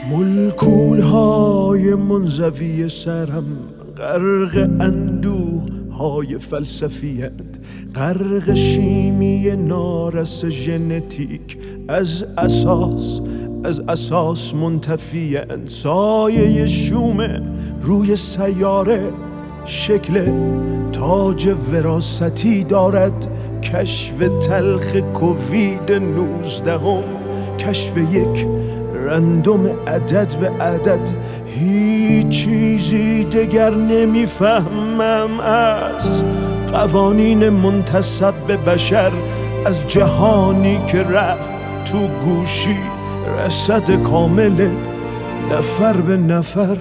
ملکولهای منزوی سرم غرق اندوه های فلسفیت، غرق شیمی نارس ژنتیک، از اساس منتفی‌اند. سایه شوم روی سیاره شکل تاج وراثتی دارد. کشف تلخ کووید 19، کشف یک رندوم عدد به عدد. هیچ چیزی دگر نمیفهمم از قوانین منتسب به بشر، از جهانی که رفت تو گوشی، رصد کامل نفر به نفر.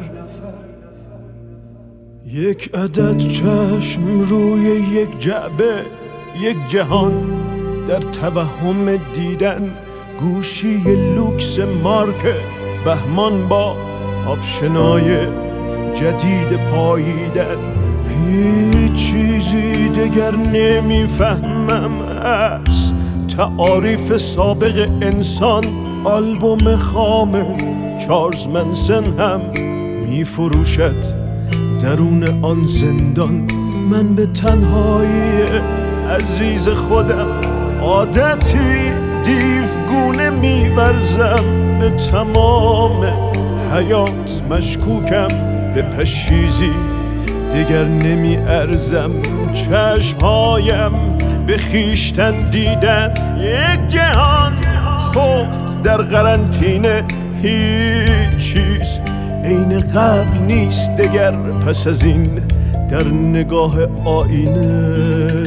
یک عدد چشم روی یک جعبه، یک جهان در توهم دیدن. گوشی لوکس مارک بهمان با آپشنای جدید پاییدن. هیچ چیزی دگر نمیفهمم از تعاریف سابق انسان. آلبوم خام چارلز منسن هم میفروشد درون آن زندان. من به تنهایی عزیز خودم عادتی دیوگونه می‌ورزم. به تمام حیات مشکوکم، به پشیزی دیگر نمی‌ارزم. چشمهایم به خویشتن دیدن، یک جهان خفت در قرنطینه. هیچ چیز عین قبل نیست دگر پس از این در نگاه آینه.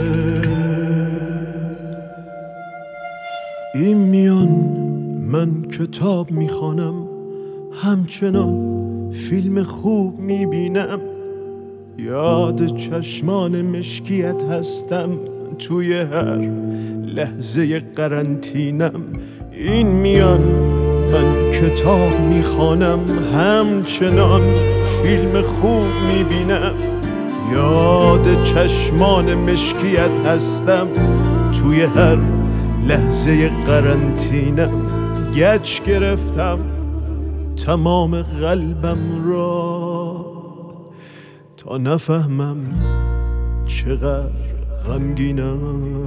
این میان من کتاب میخوانم، همچنان فیلم خوب میبینم. یاد چشمان مشکیت هستم توی هر لحظه قرنطینم. این میان من کتاب میخوانم، همچنان فیلم خوب میبینم. یاد چشمان مشکیت هستم توی هر لحظه قرنطینم. گچ گرفتم تمام قلبم را تا نفهمم چقدر غمگینم.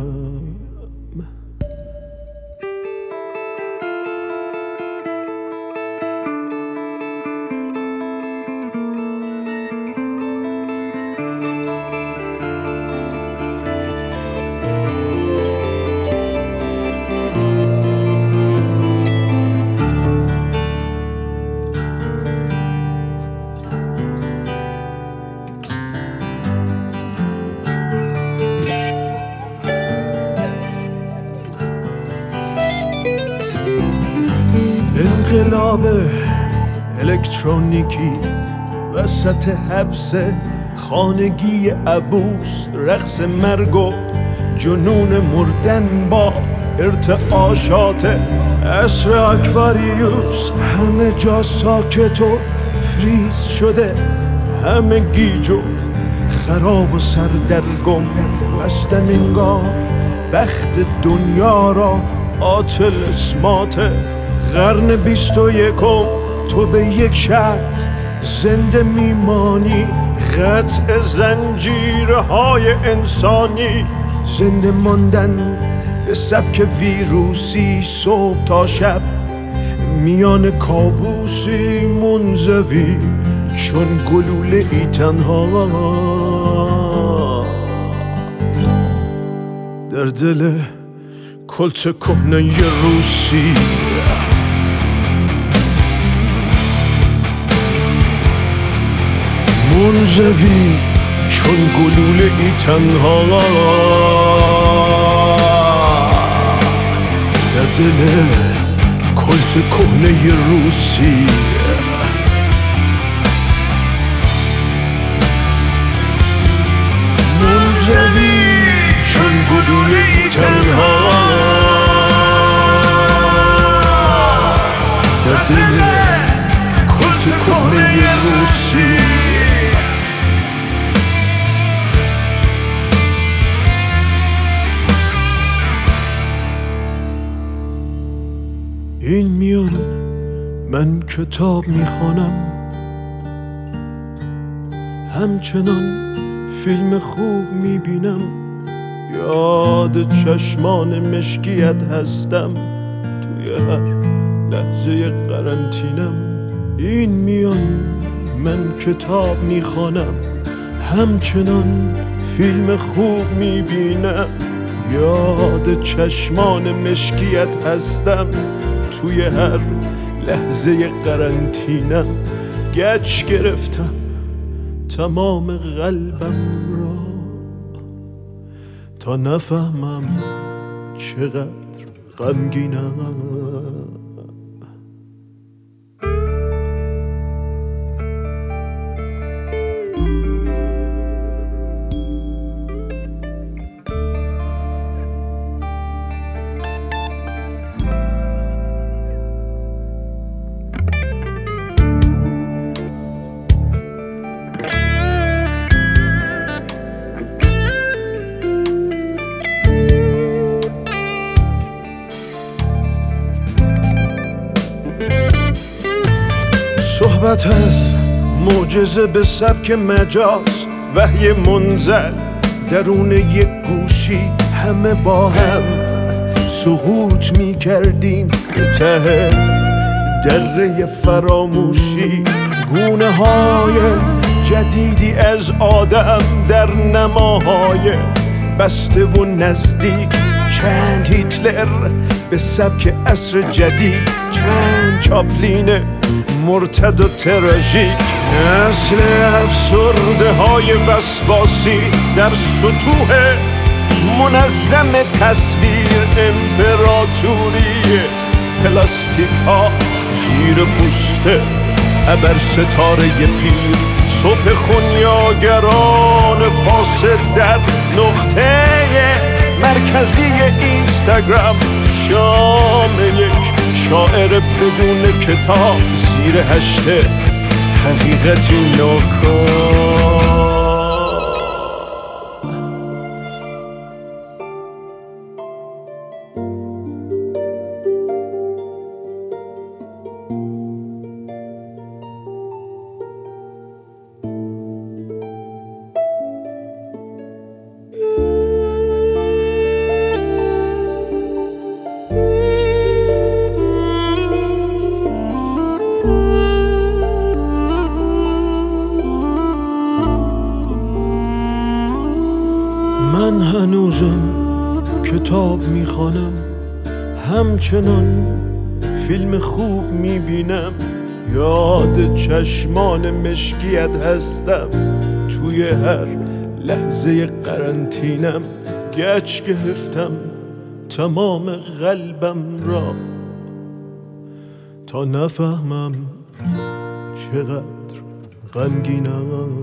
انقلاب الکترونیکی وسط حبس خانگی عبوس، رقص مرگ و جنون مردن با ارتعاشات عصر اکواریوس. همه جا ساکت و فریز شده، همه گیج و خراب و سردرگم. بستن انگار بخت دنیا را عاطل اسمات قرن 21. تو به یک شرط زنده میمانی، قطع زنجیرهای انسانی. زنده ماندن به سبک ویروسی، صبح تا شب میان کابوسی منزوی چون گلوله ای تنها در دل کلت کهنه روسی. منزوی چون گلوله ای تنها در دل کلت کهنه روسی. منزوی چون گلوله ای تنها در دل کلت کهنه روسی. این میان من کتاب میخوانم، همچنان فیلم خوب میبینم، یاد چشمان مشکیت هستم توی هر لحظه قرنطینم. این میان من کتاب میخوانم، همچنان فیلم خوب میبینم، یاد چشمان مشکیت هستم توی هر لحظه قرنطینم. گچ گرفتم تمام قلبم را تا نفهمم چقدر غمگینم. صحبت از معجزه به سبک مجاز، وحی منزل درون یک گوشی، همه با هم سقوط می کردیم به ته دره فراموشی. گونه های جدیدی از آدم در نماهای بسته و نزدیک، چند هیتلر به سبک عصر جدید، چند چاپلین مرتد و تراژیک. نسل افسرده های وسواسی در سطوح منظم تصویر، امپراتوری پلاستیک ها زیر پوست ابر ستاره پیر. صبح خونیاگران فاسد در نقطه مرکزی اینستاگرام، شام یک شاعر بدون کتاب زیر هشت حقیقتی ناکام. من هنوزم کتاب میخوانم، همچنان فیلم خوب میبینم، یاد چشمان مشکیت هستم توی هر لحظه قرنطینم. گچ گرفتم تمام قلبم را تا نفهمم چقدر غمگینم.